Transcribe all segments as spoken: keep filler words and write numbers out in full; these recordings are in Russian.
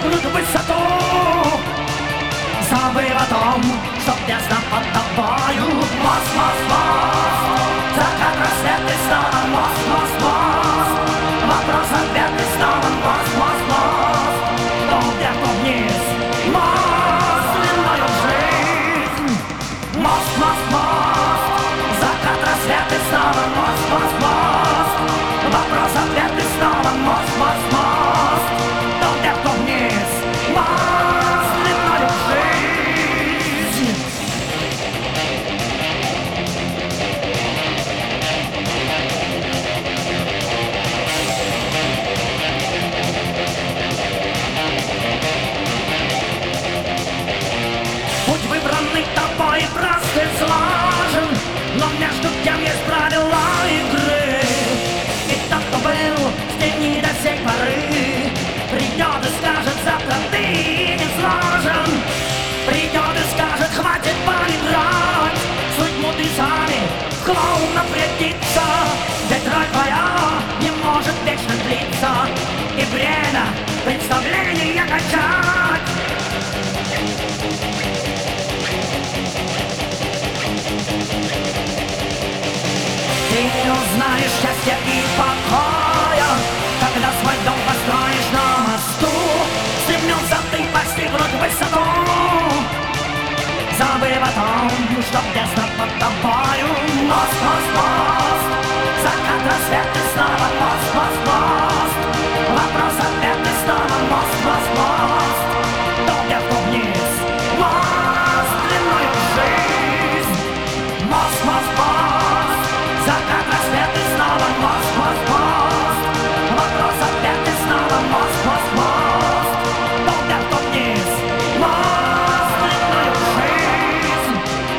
достигнут высоту. Забыв о том, что тесно под тобою. Мост, мост, мост, закат, рассвет и снова мост, мост, мост. Вопрос, ответ и снова мост, мост, мост. То вверх, то вниз, мост длиною в жизнь. Мост, мост, мост, закат, рассвет и снова мост, мост, мост. Вопрос, ответ и снова мост, мост, мост. То вверх, то вниз, мост длиною в жизнь. Путь выбранный тобой прост и слажен, но между тем есть правила игры. И тот, кто был в тени до сей поры, придет и скажет: завтра ты не сложен. Придет и скажет: хватит поиграть. Суть мудрецами в клоунов рядится. Ведь роль твоя не может вечно длиться, и время представления качать. Ты узнаешь счастья и покоя, когда свой дом построишь на мосту. Стремился ты постигнуть высоту, забыв о том, что тесно под тобою. Мост, мост, мост, закат, рассвет и снова мост, мост, мост. Вопрос, ответ и снова мост, мост, мост. То вверх, то вниз, мост длиною в жизнь. Мост, мост, мост, закат, рассвет и снова мост, мост, мост. Вопрос, ответ и снова мост, мост, мост. То вверх, то вниз, мост длиною в жизнь.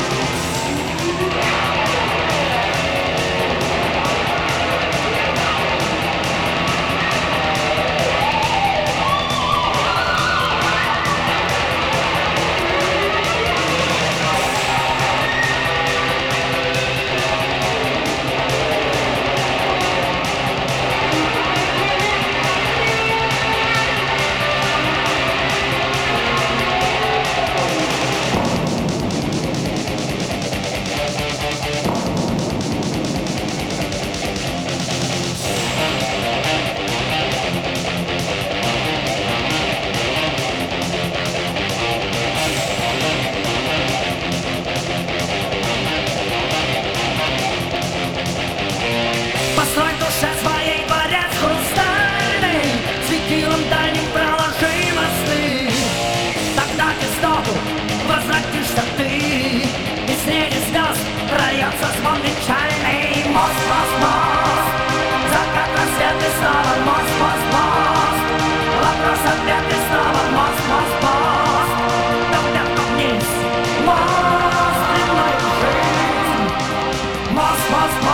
Построй в душе своей дворец хрустальный, светилом дальним проложи мосты. Тогда к истоку возвратишься ты, и среди звезд прольется звон печальный. Мост, мост, мост, закат, рассвет и снова мост, мост, мост. Вопрос, ответ и снова мост, мост, мост. То вверх, то вниз, мост длиною в жизнь. Мост, мост, мост.